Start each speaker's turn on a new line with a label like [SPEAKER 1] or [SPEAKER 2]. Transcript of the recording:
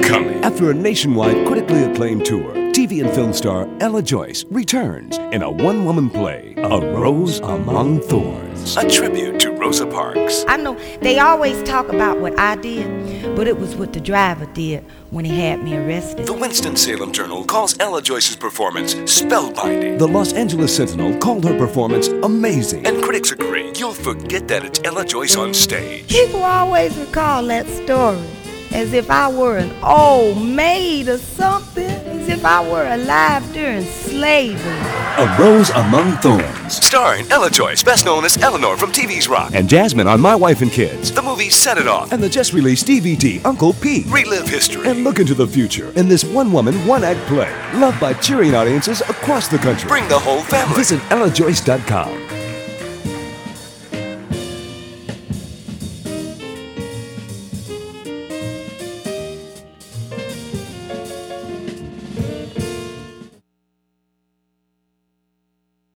[SPEAKER 1] coming. After a nationwide critically acclaimed tour, TV and film star Ella Joyce returns in a one-woman play, A Rose Among Thorns, a tribute to Rosa Parks.
[SPEAKER 2] I know they always talk about what I did, but it was what the driver did when he had me arrested.
[SPEAKER 1] The Winston-Salem Journal calls Ella Joyce's performance spellbinding. The Los Angeles Sentinel called her performance amazing. And critics agree you'll forget that it's Ella Joyce on stage.
[SPEAKER 2] People always recall that story as if I were an old maid or something, as if I were alive during slavery.
[SPEAKER 1] A Rose Among Thorns, starring Ella Joyce, best known as Eleanor from TV's Rock, and Jasmine on My Wife and Kids. The movie Set It Off, and the just-released DVD Uncle Pete. Relive history and look into the future in this one-woman, one-act play, loved by cheering audiences across the country. Bring the whole family. Visit EllaJoyce.com.